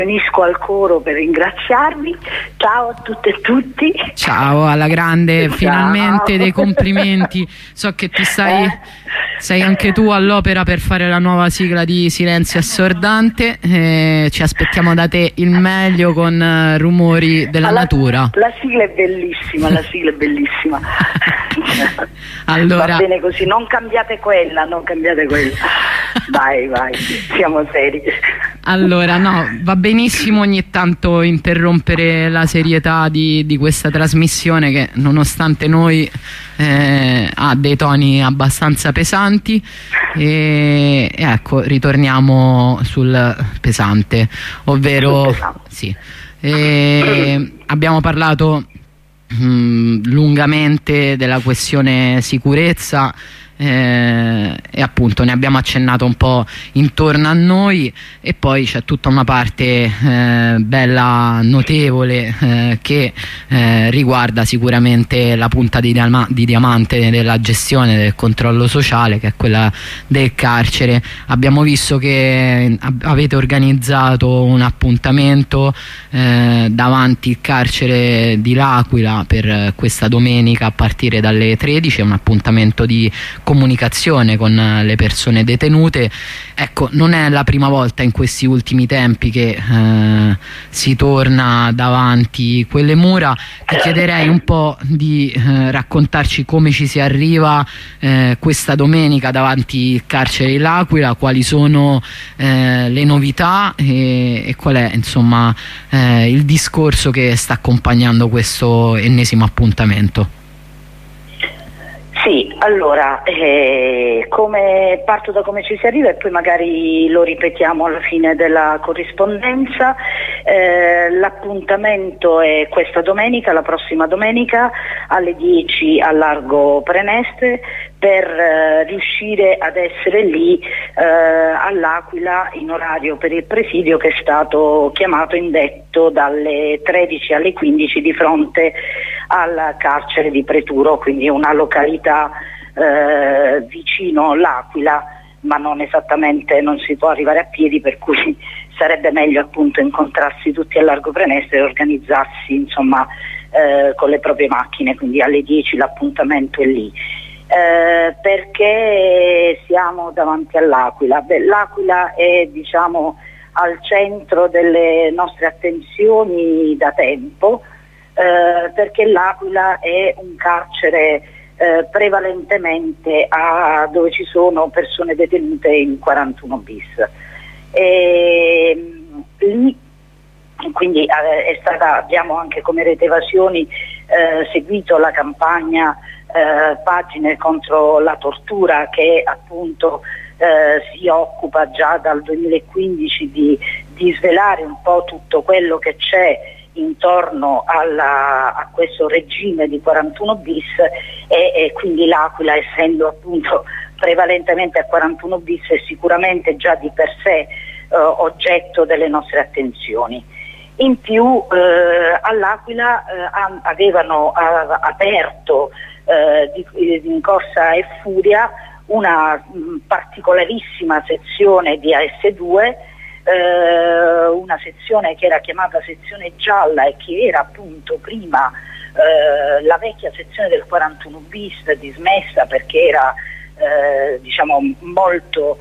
Unisco al coro per ringraziarvi. Ciao a tutte e tutti. Ciao, alla grande. Ciao. Finalmente dei complimenti. So che ti sei anche tu all'opera per fare la nuova sigla di Silenzio Assordante. Ci aspettiamo da te il meglio con rumori della natura. La sigla è bellissima, la sigla è bellissima. Allora, va bene così, non cambiate quella. Vai, siamo seri. Allora, no, va benissimo ogni tanto interrompere la serietà di questa trasmissione che, nonostante noi, ha dei toni abbastanza pesanti e ecco, ritorniamo sul pesante, ovvero sì, abbiamo parlato lungamente della questione sicurezza. E appunto ne abbiamo accennato un po' intorno a noi, e poi c'è tutta una parte bella, notevole, che riguarda sicuramente la punta di diamante della gestione del controllo sociale, che è quella del carcere. Abbiamo visto che avete organizzato un appuntamento davanti il carcere di L'Aquila per questa domenica a partire dalle 13, è un appuntamento di comunicazione con le persone detenute. Ecco, non è la prima volta in questi ultimi tempi che si torna davanti quelle mura. Ti chiederei un po' di raccontarci come ci si arriva questa domenica davanti il carcere di L'Aquila, quali sono le novità e qual è insomma il discorso che sta accompagnando questo ennesimo appuntamento. Sì, allora, parto da come ci si arriva e poi magari lo ripetiamo alla fine della corrispondenza. L'appuntamento è questa domenica, la prossima domenica alle 10 a Largo Preneste, per riuscire ad essere lì all'Aquila in orario per il presidio che è stato chiamato indetto dalle 13 alle 15 di fronte al carcere di Preturo, quindi una località vicino L'Aquila, ma non esattamente, non si può arrivare a piedi, per cui sarebbe meglio appunto incontrarsi tutti a Largo Preneste e organizzarsi insomma con le proprie macchine, quindi alle 10 l'appuntamento è lì. Perché siamo davanti all'Aquila? L'Aquila è diciamo al centro delle nostre attenzioni da tempo, perché l'Aquila è un carcere prevalentemente dove ci sono persone detenute in 41 bis. Lì quindi abbiamo anche come Rete Evasioni seguito la campagna Pagine contro la tortura, che appunto si occupa già dal 2015 di svelare un po' tutto quello che c'è intorno a questo regime di 41 bis e quindi l'Aquila, essendo appunto prevalentemente a 41 bis, è sicuramente già di per sé oggetto delle nostre attenzioni. In più all'Aquila avevano aperto in Corsa e Furia una particolarissima sezione di AS2, una sezione che era chiamata sezione gialla e che era appunto prima la vecchia sezione del 41 bis, dismessa perché era diciamo molto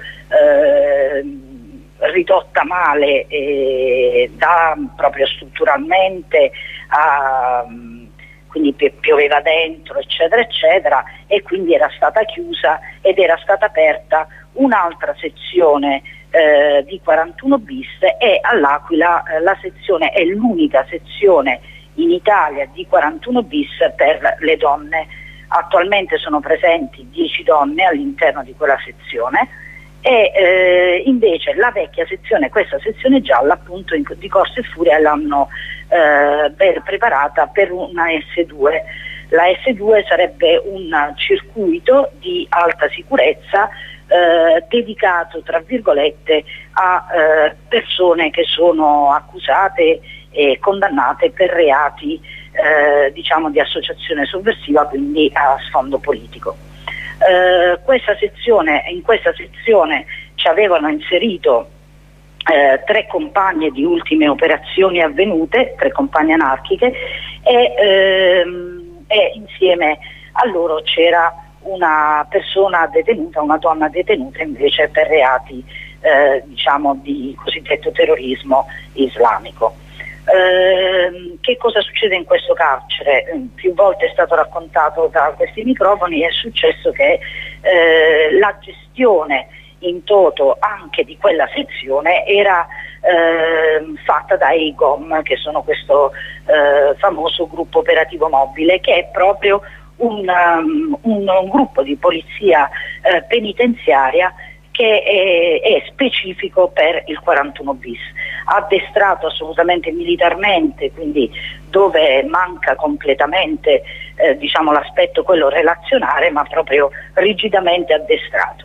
ridotta male proprio strutturalmente, quindi pioveva dentro eccetera eccetera, e quindi era stata chiusa ed era stata aperta un'altra sezione di 41 bis, e all'Aquila la sezione è l'unica sezione in Italia di 41 bis per le donne. Attualmente sono presenti 10 donne all'interno di quella sezione, e invece la vecchia sezione, questa sezione gialla appunto di Corsa e Furia, l'hanno ben preparata per una S2. La S2 sarebbe un circuito di alta sicurezza dedicato tra virgolette a persone che sono accusate e condannate per reati diciamo di associazione sovversiva, quindi a sfondo politico. In questa sezione ci avevano inserito 3 compagne di ultime operazioni avvenute, 3 compagne anarchiche, e insieme a loro c'era una persona detenuta, una donna detenuta invece per reati diciamo di cosiddetto terrorismo islamico. Che cosa succede in questo carcere? Più volte è stato raccontato da questi microfoni, è successo che la gestione in toto anche di quella sezione era fatta dai GOM, che sono questo famoso gruppo operativo mobile, che è proprio un gruppo di polizia penitenziaria che è specifico per il 41 bis, addestrato assolutamente militarmente, quindi dove manca completamente diciamo, l'aspetto quello relazionale, ma proprio rigidamente addestrato.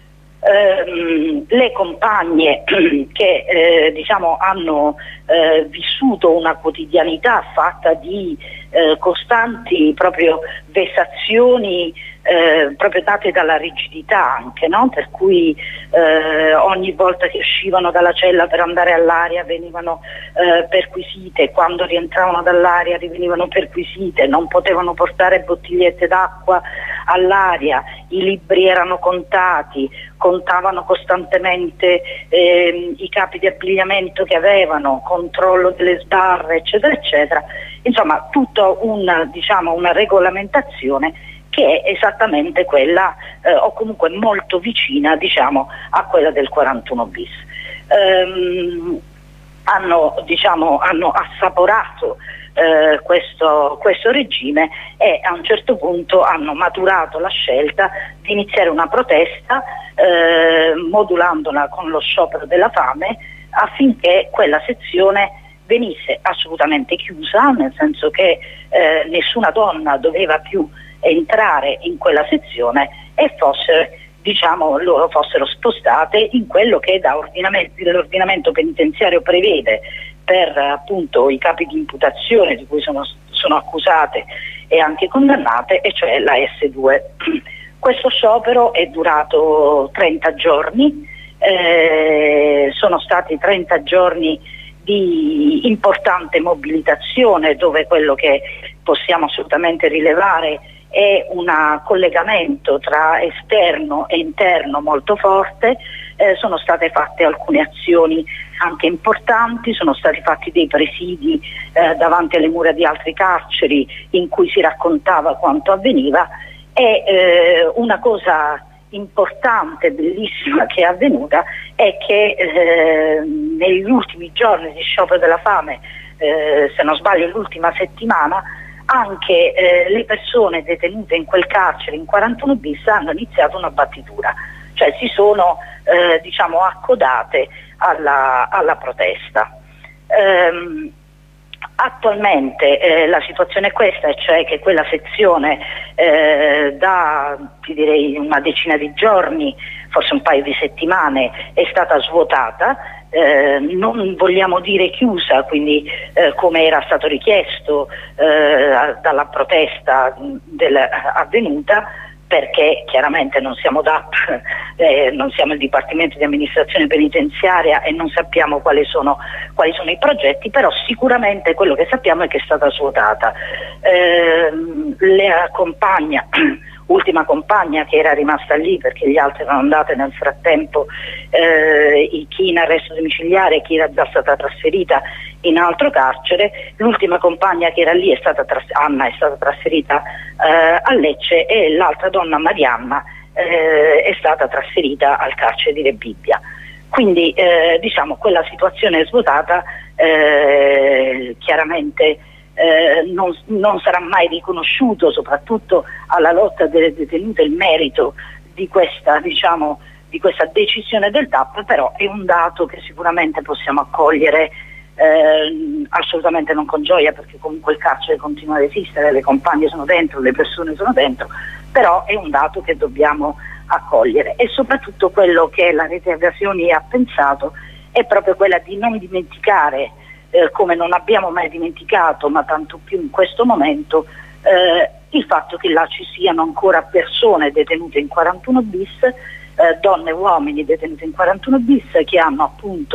Le compagne che diciamo, hanno vissuto una quotidianità fatta di costanti proprio vessazioni proprio date dalla rigidità anche, no? Per cui ogni volta che uscivano dalla cella per andare all'aria venivano perquisite, quando rientravano dall'aria venivano perquisite, non potevano portare bottigliette d'acqua all'aria, i libri erano contati, contavano costantemente i capi di abbigliamento che avevano, controllo delle sbarre, eccetera eccetera, insomma tutta diciamo, una regolamentazione che è esattamente quella o comunque molto vicina diciamo, a quella del 41 bis. Hanno assaporato questo regime e a un certo punto hanno maturato la scelta di iniziare una protesta modulandola con lo sciopero della fame affinché quella sezione venisse assolutamente chiusa, nel senso che nessuna donna doveva più entrare in quella sezione e loro fossero spostate in quello che l'ordinamento penitenziario prevede per appunto i capi di imputazione di cui sono accusate e anche condannate, e cioè la S2. Questo sciopero è durato 30 giorni, sono stati 30 giorni di importante mobilitazione, dove quello che possiamo assolutamente rilevare è un collegamento tra esterno e interno molto forte. Sono state fatte alcune azioni anche importanti, sono stati fatti dei presidi davanti alle mura di altre carceri in cui si raccontava quanto avveniva, e una cosa importante, bellissima che è avvenuta è che negli ultimi giorni di sciopero della fame, se non sbaglio l'ultima settimana, anche le persone detenute in quel carcere in 41 bis hanno iniziato una battitura, cioè si sono diciamo accodate alla protesta. Attualmente la situazione è questa, e cioè che quella sezione da direi una decina di giorni, forse un paio di settimane, è stata svuotata. Non vogliamo dire chiusa, quindi come era stato richiesto dalla protesta avvenuta, perché chiaramente non siamo DAP, non siamo il Dipartimento di Amministrazione Penitenziaria e non sappiamo quali sono i progetti, però sicuramente quello che sappiamo è che è stata svuotata. Ultima compagna che era rimasta lì, perché gli altri erano andate nel frattempo, chi in arresto domiciliare, chi era già stata trasferita in altro carcere. L'ultima compagna che era lì Anna, è stata trasferita a Lecce, e l'altra donna, Marianna, è stata trasferita al carcere di Rebibbia. Quindi diciamo quella situazione è svuotata, chiaramente non sarà mai riconosciuto, soprattutto alla lotta delle detenute, il merito di questa decisione del DAP, però è un dato che sicuramente possiamo accogliere assolutamente non con gioia, perché comunque il carcere continua ad esistere, le compagne sono dentro, le persone sono dentro, però è un dato che dobbiamo accogliere. E soprattutto quello che la rete Evasioni ha pensato è proprio quella di non dimenticare, come non abbiamo mai dimenticato, ma tanto più in questo momento, il fatto che là ci siano ancora persone detenute in 41 bis, donne e uomini detenuti in 41 bis, che hanno appunto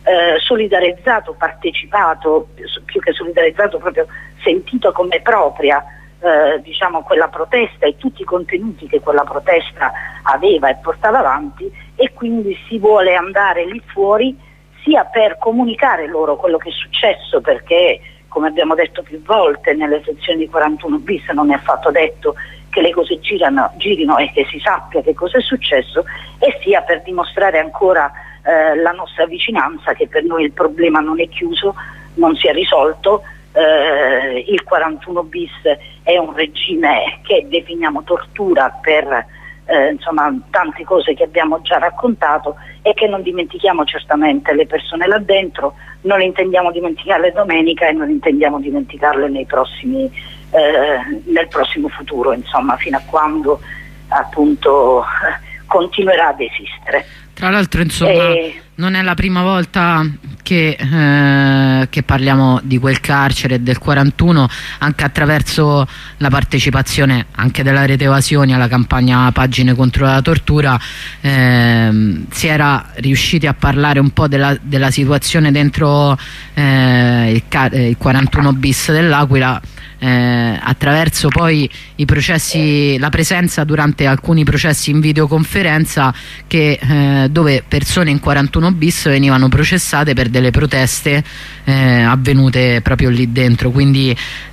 solidarizzato, partecipato, più che solidarizzato proprio sentito come propria diciamo quella protesta e tutti i contenuti che quella protesta aveva e portava avanti, e quindi si vuole andare lì fuori sia per comunicare loro quello che è successo, perché come abbiamo detto più volte nelle sezioni di 41 bis non è affatto detto che le cose girino e che si sappia che cosa è successo, e sia per dimostrare ancora la nostra vicinanza, che per noi il problema non è chiuso, non si è risolto. Il 41 bis è un regime che definiamo tortura per insomma tante cose che abbiamo già raccontato, e che non dimentichiamo certamente le persone là dentro, non intendiamo dimenticarle domenica e non intendiamo dimenticarle nel prossimo futuro, insomma, fino a quando appunto continuerà ad esistere. Tra l'altro, insomma, non è la prima volta che parliamo di quel carcere del 41, anche attraverso la partecipazione anche della Rete Evasioni alla campagna Pagine contro la tortura. Si era riusciti a parlare un po' della situazione dentro il 41 bis dell'Aquila, attraverso poi i processi, la presenza durante alcuni processi in videoconferenza dove persone in 41 bis venivano processate per delle proteste avvenute proprio lì dentro, quindi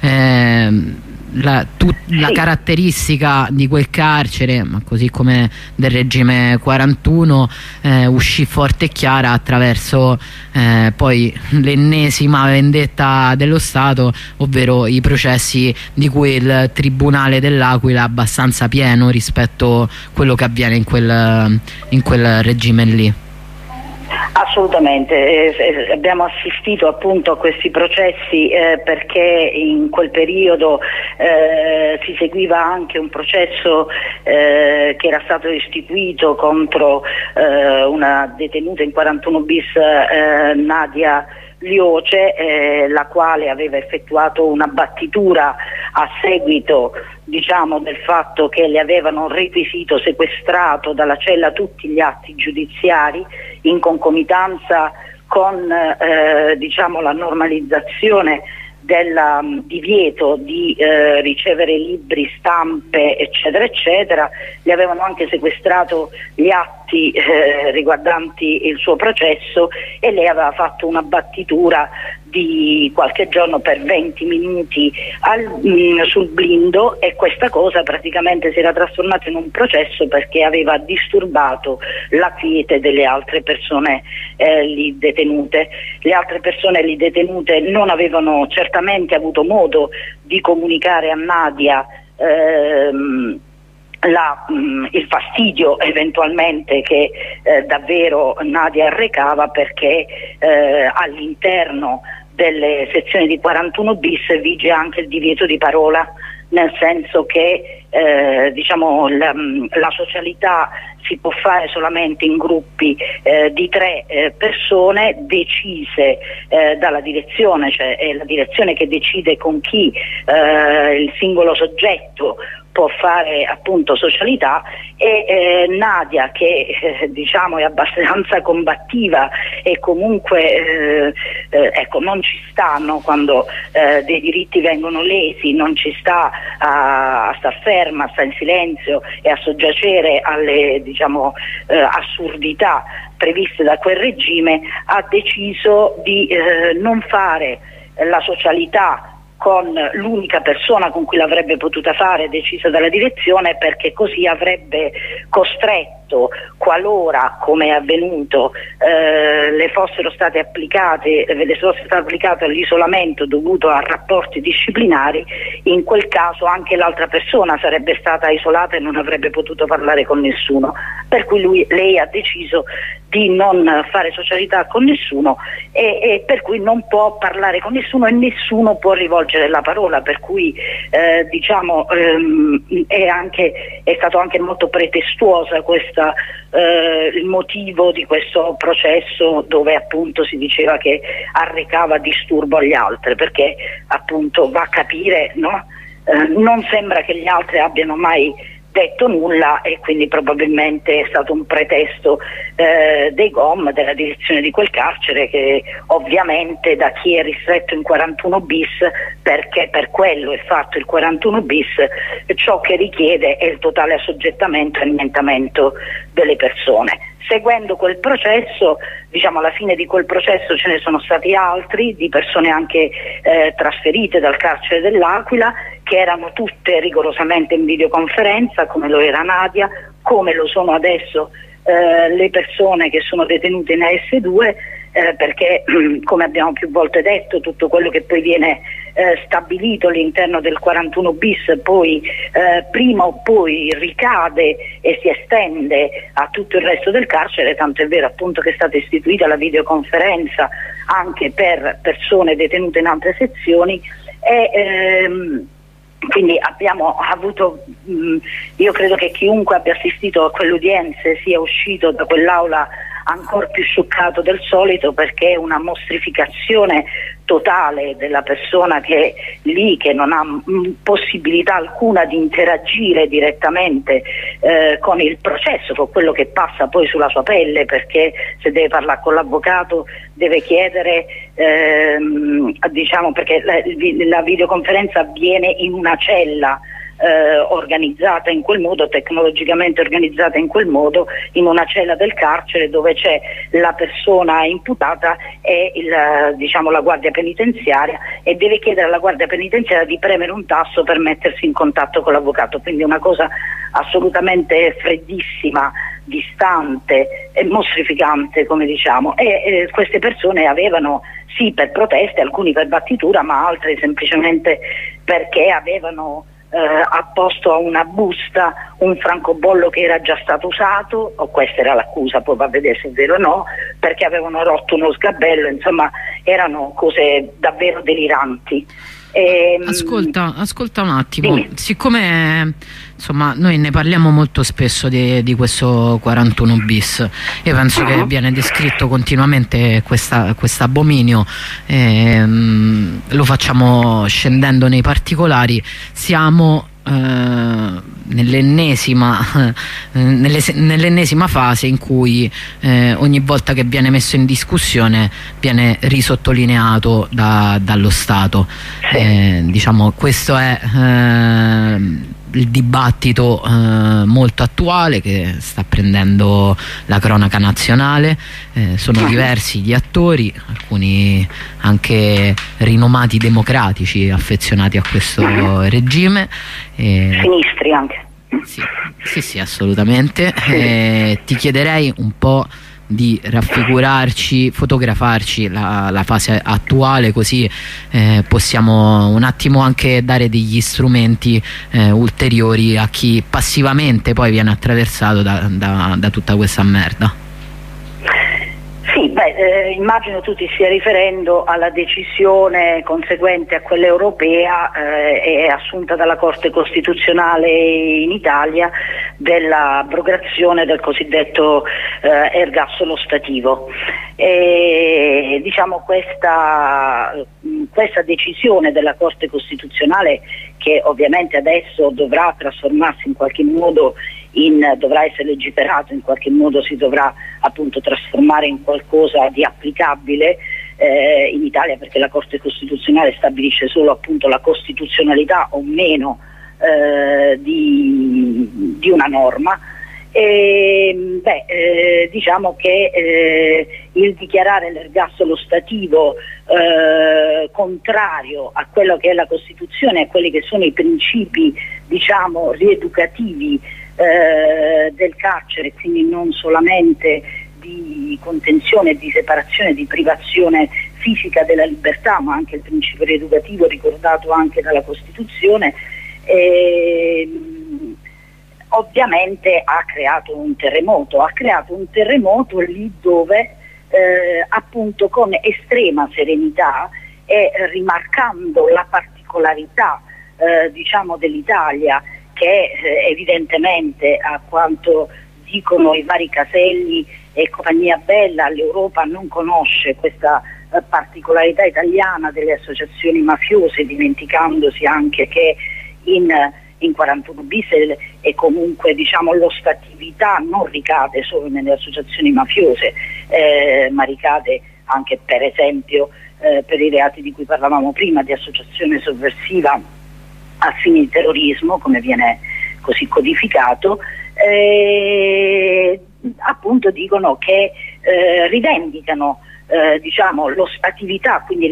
la caratteristica di quel carcere, ma così come del regime 41, uscì forte e chiara attraverso poi l'ennesima vendetta dello Stato, ovvero i processi di cui il Tribunale dell'Aquila è abbastanza pieno rispetto a quello che avviene in quel regime lì. Assolutamente, abbiamo assistito appunto a questi processi perché in quel periodo si seguiva anche un processo che era stato istituito contro una detenuta in 41 bis, Nadia Lioce, la quale aveva effettuato una battitura a seguito, diciamo, del fatto che le avevano requisito, sequestrato dalla cella tutti gli atti giudiziari in concomitanza con diciamo la normalizzazione del divieto di ricevere libri, stampe eccetera eccetera. Le avevano anche sequestrato gli atti riguardanti il suo processo, e lei aveva fatto una battitura di qualche giorno per 20 minuti sul blindo, e questa cosa praticamente si era trasformata in un processo perché aveva disturbato la quiete delle altre persone lì detenute. Le altre persone lì detenute non avevano certamente avuto modo di comunicare a Nadia il fastidio eventualmente che davvero Nadia arrecava, perché all'interno delle sezioni di 41 bis vige anche il divieto di parola, nel senso che diciamo la socialità si può fare solamente in gruppi di 3 persone decise dalla direzione, cioè è la direzione che decide con chi il singolo soggetto può fare appunto socialità, e Nadia, che diciamo è abbastanza combattiva e comunque ecco, non ci stanno quando dei diritti vengono lesi, non ci sta a star ferma, a stare in silenzio e a soggiacere alle diciamo assurdità previste da quel regime, ha deciso di non fare la socialità con l'unica persona con cui l'avrebbe potuta fare, decisa dalla direzione, perché così avrebbe costretto, qualora, come è avvenuto, le fosse stato applicato l'isolamento dovuto a rapporti disciplinari, in quel caso anche l'altra persona sarebbe stata isolata e non avrebbe potuto parlare con nessuno, per cui lei ha deciso di non fare socialità con nessuno e per cui non può parlare con nessuno e nessuno può rivolgere la parola, per cui diciamo è stato anche molto pretestuosa il motivo di questo processo, dove appunto si diceva che arrecava disturbo agli altri, perché appunto va a capire, no? Non sembra che gli altri abbiano mai detto nulla, e quindi probabilmente è stato un pretesto dei GOM, della direzione di quel carcere, che ovviamente da chi è ristretto in 41 bis, perché per quello è fatto il 41 bis, ciò che richiede è il totale assoggettamento e annientamento delle persone. Seguendo quel processo, diciamo alla fine di quel processo ce ne sono stati altri, di persone anche trasferite dal carcere dell'Aquila, che erano tutte rigorosamente in videoconferenza, come lo era Nadia, come lo sono adesso le persone che sono detenute in AS2, perché come abbiamo più volte detto, tutto quello che poi viene stabilito all'interno del 41 bis poi prima o poi ricade e si estende a tutto il resto del carcere, tanto è vero appunto che è stata istituita la videoconferenza anche per persone detenute in altre sezioni, e quindi abbiamo avuto, io credo che chiunque abbia assistito a quelle udienze sia uscito da quell'aula ancora più scioccato del solito, perché è una mostrificazione totale della persona che è lì, che non ha possibilità alcuna di interagire direttamente con il processo, con quello che passa poi sulla sua pelle, perché se deve parlare con l'avvocato deve chiedere, diciamo, perché la videoconferenza avviene in una cella organizzata in quel modo, tecnologicamente organizzata in quel modo, in una cella del carcere dove c'è la persona imputata e diciamo, la guardia penitenziaria, e deve chiedere alla guardia penitenziaria di premere un tasto per mettersi in contatto con l'avvocato, quindi una cosa assolutamente freddissima, distante e mostrificante, come diciamo, e queste persone avevano, sì, per proteste, alcuni per battitura, ma altri semplicemente perché avevano apposto a una busta un francobollo che era già stato usato, o questa era l'accusa, poi va a vedere se è vero o no, perché avevano rotto uno sgabello, insomma erano cose davvero deliranti. Ascolta un attimo, siccome insomma noi ne parliamo molto spesso di questo 41 bis, io penso che viene descritto continuamente questo abominio, lo facciamo scendendo nei particolari, siamo nell'ennesima fase in cui ogni volta che viene messo in discussione viene risottolineato dallo Stato. Diciamo, questo è il dibattito molto attuale che sta prendendo la cronaca nazionale. Sono diversi gli attori, alcuni anche rinomati democratici affezionati a questo regime, sinistri anche. Sì, assolutamente. Ti chiederei un po' di raffigurarci, fotografarci la fase attuale, così possiamo un attimo anche dare degli strumenti ulteriori a chi passivamente poi viene attraversato da tutta questa merda. Sì, immagino tu ti stia riferendo alla decisione conseguente a quella europea e assunta dalla Corte Costituzionale in Italia dell'abrogazione del cosiddetto ergastolo ostativo. Diciamo questa decisione della Corte Costituzionale, che ovviamente adesso dovrà trasformarsi in qualche modo dovrà essere legiferato, in qualche modo si dovrà appunto trasformare in qualcosa di applicabile in Italia, perché la Corte Costituzionale stabilisce solo appunto la costituzionalità o meno di una norma. Diciamo che il dichiarare l'ergastolo ostativo contrario a quello che è la Costituzione, a quelli che sono i principi, diciamo, rieducativi del carcere, quindi non solamente di contenzione, di separazione, di privazione fisica della libertà, ma anche il principio rieducativo ricordato anche dalla Costituzione, ovviamente ha creato un terremoto lì dove appunto con estrema serenità e rimarcando la particolarità diciamo dell'Italia, che evidentemente, a quanto dicono i vari Caselli e compagnia bella, l'Europa non conosce questa particolarità italiana delle associazioni mafiose, dimenticandosi anche che in in 41 bis e comunque diciamo l'ostatività non ricade solo nelle associazioni mafiose, ma ricade anche per esempio per i reati di cui parlavamo prima, di associazione sovversiva a fini di terrorismo, come viene così codificato. Appunto dicono che rivendicano diciamo l'ostatività, quindi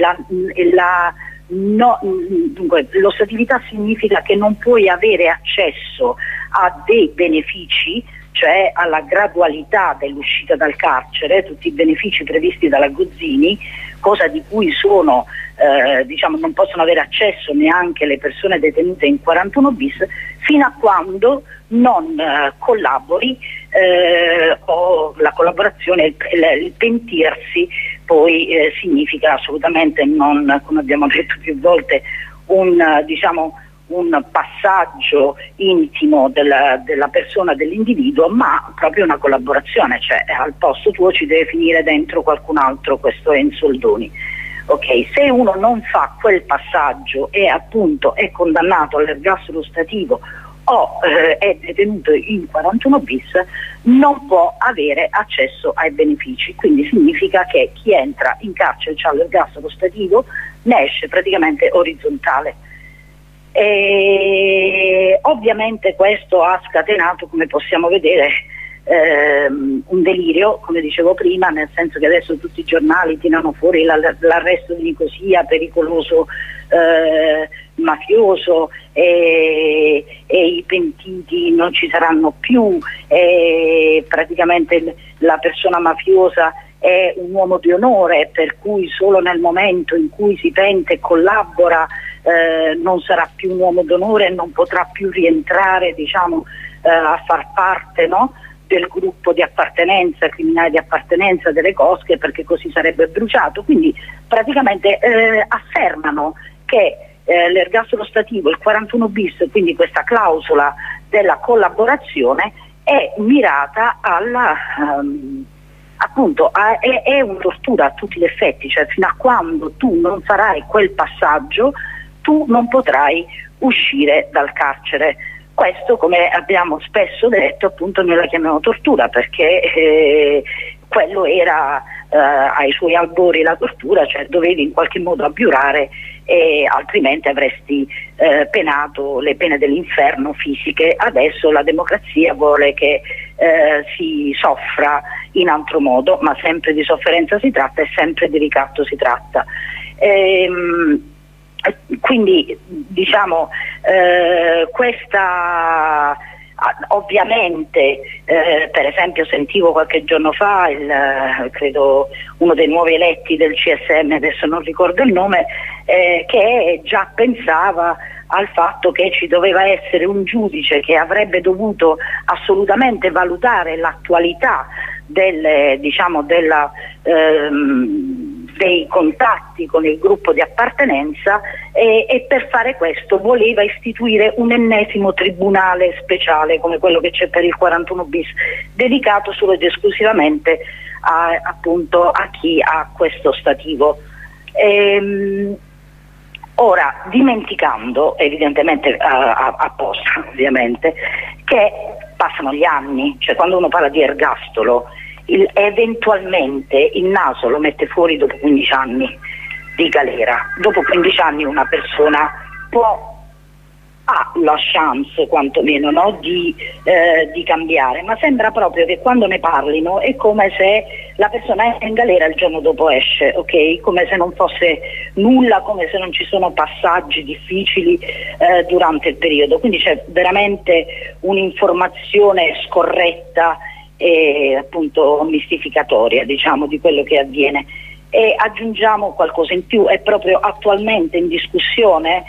dunque, l'ostatività significa che non puoi avere accesso a dei benefici, cioè alla gradualità dell'uscita dal carcere, tutti i benefici previsti dalla Gozzini, cosa di cui sono diciamo non possono avere accesso neanche le persone detenute in 41 bis fino a quando non collabori, o la collaborazione, il pentirsi poi significa assolutamente non, come abbiamo detto più volte, un passaggio intimo della persona, dell'individuo, ma proprio una collaborazione, cioè al posto tuo ci deve finire dentro qualcun altro. Questo è in soldoni. Ok, se uno non fa quel passaggio e appunto è condannato all'ergastolo ostativo o è detenuto in 41 bis, non può avere accesso ai benefici, quindi significa che chi entra in carcere e ha l'ergastolo ostativo ne esce praticamente orizzontale. E ovviamente questo ha scatenato, come possiamo vedere, un delirio, come dicevo prima, nel senso che adesso tutti i giornali tirano fuori l'arresto di Nicosia, pericoloso mafioso, e i pentiti non ci saranno più, e praticamente la persona mafiosa è un uomo di onore, per cui solo nel momento in cui si pente e collabora non sarà più un uomo d'onore e non potrà più rientrare, diciamo, a far parte, no, del gruppo di appartenenza, criminale di appartenenza delle cosche, perché così sarebbe bruciato. Quindi praticamente affermano che l'ergastolo ostativo, il 41 bis, quindi questa clausola della collaborazione, è mirata alla appunto è una tortura a tutti gli effetti, cioè fino a quando tu non farai quel passaggio tu non potrai uscire dal carcere. Questo, come abbiamo spesso detto, appunto noi la chiamiamo tortura, perché quello era ai suoi albori la tortura, cioè dovevi in qualche modo abiurare, e altrimenti avresti penato le pene dell'inferno fisiche. Adesso la democrazia vuole che si soffra in altro modo, ma sempre di sofferenza si tratta e sempre di ricatto si tratta. Quindi diciamo questa ovviamente per esempio sentivo qualche giorno fa credo uno dei nuovi eletti del CSM, adesso non ricordo il nome, che già pensava al fatto che ci doveva essere un giudice che avrebbe dovuto assolutamente valutare l'attualità dei contatti con il gruppo di appartenenza, e per fare questo voleva istituire un ennesimo tribunale speciale come quello che c'è per il 41 bis, dedicato solo ed esclusivamente appunto a chi ha questo stativo. Ora, dimenticando evidentemente apposta ovviamente che passano gli anni, cioè quando uno parla di ergastolo eventualmente il naso lo mette fuori dopo 15 anni di galera. Dopo 15 anni una persona ha la chance quantomeno, no, di cambiare, ma sembra proprio che quando ne parlino è come se la persona è in galera il giorno dopo esce, ok? Come se non fosse nulla, come se non ci sono passaggi difficili durante il periodo. Quindi c'è veramente un'informazione scorretta e appunto mistificatoria, diciamo, di quello che avviene. E aggiungiamo qualcosa in più: è proprio attualmente in discussione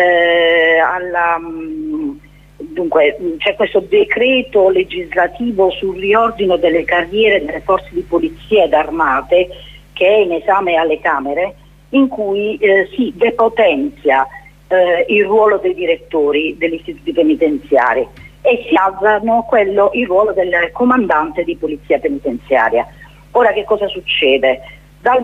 dunque c'è questo decreto legislativo sul riordino delle carriere delle forze di polizia ed armate, che è in esame alle Camere, in cui si depotenzia il ruolo dei direttori degli istituti penitenziari e si alzano il ruolo del comandante di polizia penitenziaria. Ora che cosa succede? Dal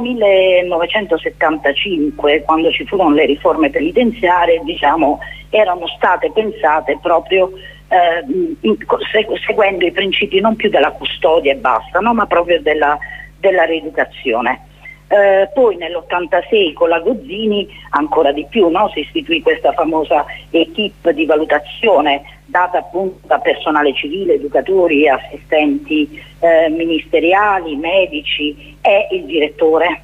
1975, quando ci furono le riforme penitenziarie, diciamo, erano state pensate proprio seguendo i principi non più della custodia e basta, no? Ma proprio della rieducazione. Poi nell'86 con la Gozzini ancora di più, no? Si istituì questa famosa equipe di valutazione data appunto da personale civile, educatori, assistenti ministeriali, medici e il direttore.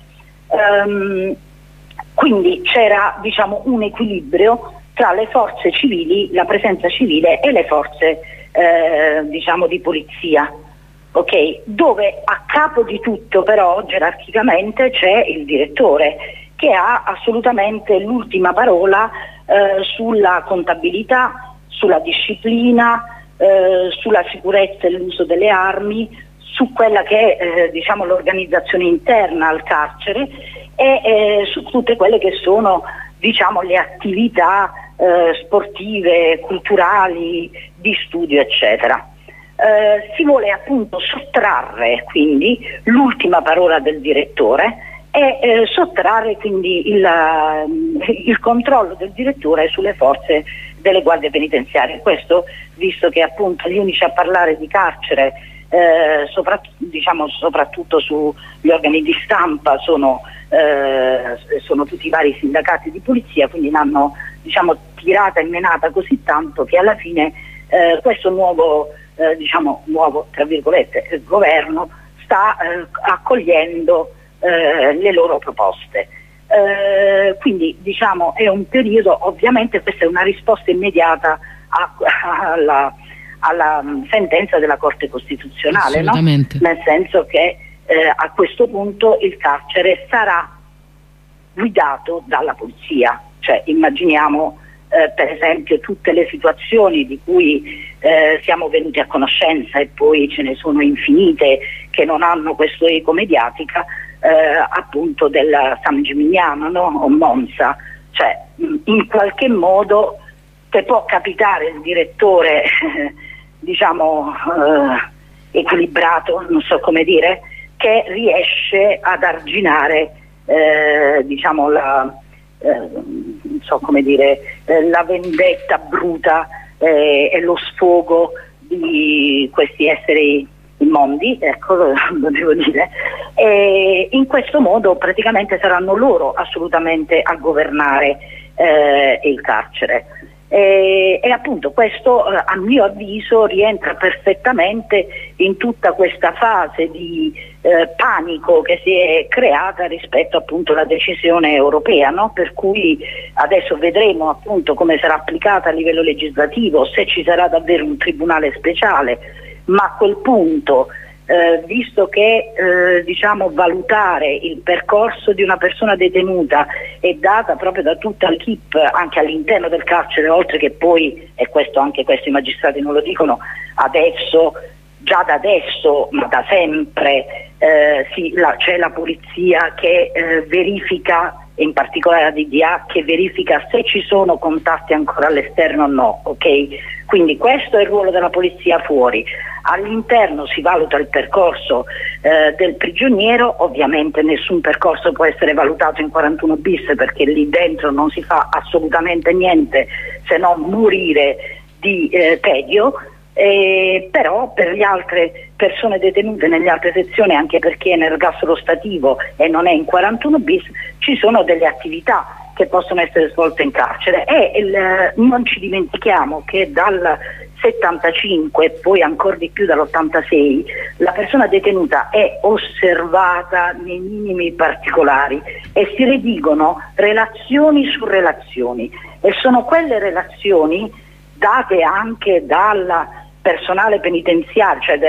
Quindi c'era, diciamo, un equilibrio tra le forze civili, la presenza civile e le forze diciamo di polizia. Ok, dove a capo di tutto però gerarchicamente c'è il direttore che ha assolutamente l'ultima parola sulla contabilità, sulla disciplina, sulla sicurezza e l'uso delle armi, su quella che è diciamo l'organizzazione interna al carcere e su tutte quelle che sono diciamo le attività sportive, culturali, di studio eccetera. Si vuole appunto sottrarre quindi l'ultima parola del direttore e sottrarre quindi il controllo del direttore sulle forze delle guardie penitenziarie. Questo visto che appunto gli unici a parlare di carcere soprattutto sugli organi di stampa sono tutti i vari sindacati di polizia, quindi l'hanno diciamo tirata e menata così tanto che alla fine questo nuovo tra virgolette governo sta accogliendo le loro proposte. Quindi diciamo è un periodo, ovviamente questa è una risposta immediata alla sentenza della Corte Costituzionale, no? Nel senso che a questo punto il carcere sarà guidato dalla polizia, cioè immaginiamo per esempio tutte le situazioni di cui siamo venuti a conoscenza e poi ce ne sono infinite che non hanno questo eco mediatica, appunto del San Gimignano, no? O Monza, cioè in qualche modo te può capitare il direttore diciamo equilibrato, non so come dire, che riesce ad arginare diciamo non so come dire, la vendetta bruta e lo sfogo di questi esseri immondi, ecco, lo devo dire, e in questo modo praticamente saranno loro assolutamente a governare il carcere. E appunto questo a mio avviso rientra perfettamente in tutta questa fase di panico che si è creata rispetto appunto alla decisione europea, no? Per cui adesso vedremo appunto come sarà applicata a livello legislativo, se ci sarà davvero un tribunale speciale, ma a quel punto visto che diciamo valutare il percorso di una persona detenuta è data proprio da tutta l'equipe anche all'interno del carcere, oltre che poi, e questo anche questi magistrati non lo dicono adesso, già da adesso ma da sempre c'è la polizia che verifica, in particolare la DDA, che verifica se ci sono contatti ancora all'esterno o no, ok? Quindi questo è il ruolo della polizia fuori. All'interno si valuta il percorso del prigioniero, ovviamente nessun percorso può essere valutato in 41 bis perché lì dentro non si fa assolutamente niente se non morire di tedio, però per le altre persone detenute nelle altre sezioni, anche perché è in ergastolo stativo e non è in 41 bis, ci sono delle attività che possono essere svolte in carcere e non ci dimentichiamo che dal 75 e poi ancora di più dall'86 la persona detenuta è osservata nei minimi particolari e si redigono relazioni su relazioni e sono quelle relazioni date anche dal personale penitenziario, cioè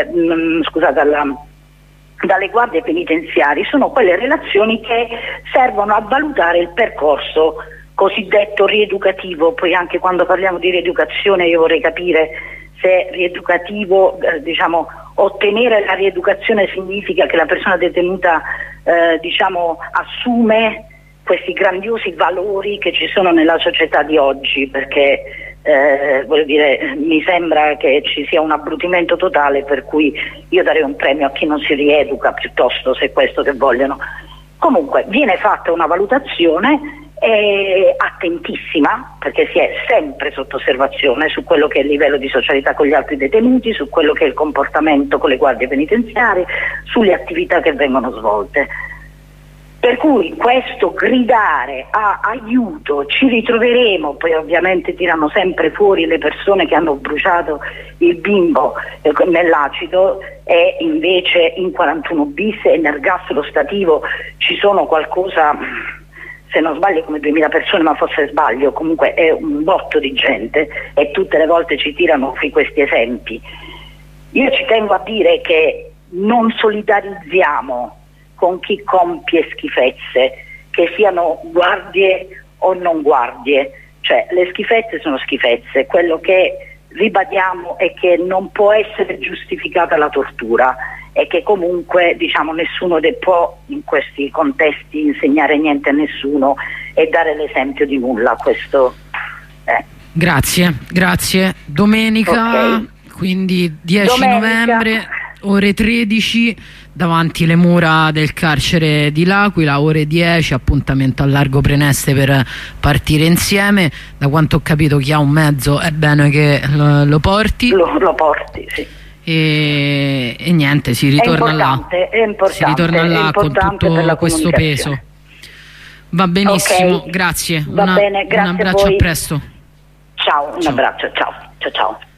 dalle guardie penitenziarie, sono quelle relazioni che servono a valutare il percorso cosiddetto rieducativo. Poi anche quando parliamo di rieducazione io vorrei capire se rieducativo, diciamo, ottenere la rieducazione significa che la persona detenuta diciamo assume questi grandiosi valori che ci sono nella società di oggi, perché voglio dire, mi sembra che ci sia un abbrutimento totale, per cui io darei un premio a chi non si rieduca piuttosto, se è questo che vogliono. Comunque viene fatta una valutazione attentissima, perché si è sempre sotto osservazione su quello che è il livello di socialità con gli altri detenuti, su quello che è il comportamento con le guardie penitenziarie, sulle attività che vengono svolte. Per cui questo gridare a aiuto, ci ritroveremo, poi ovviamente tirano sempre fuori le persone che hanno bruciato il bimbo nell'acido, e invece in 41 bis e nell'ergastolo stativo ci sono qualcosa, se non sbaglio come 2000 persone, ma forse sbaglio, comunque è un botto di gente, e tutte le volte ci tirano fuori questi esempi. Io ci tengo a dire che non solidarizziamo con chi compie schifezze, che siano guardie o non guardie, cioè le schifezze sono schifezze. Quello che ribadiamo è che non può essere giustificata la tortura, e che comunque nessuno può in questi contesti insegnare niente a nessuno e dare l'esempio di nulla. Questo Grazie. Domenica, okay. Quindi 10 novembre, ore 13, davanti le mura del carcere di L'Aquila, ore 10, appuntamento al Largo Preneste per partire insieme. Da quanto ho capito, chi ha un mezzo è bene che lo porti. Lo porti, sì. E niente, si ritorna là. Si ritorna là con tutto questo peso. Va benissimo, okay. Grazie. Va bene, grazie, un abbraccio, a presto. Ciao, un abbraccio, ciao.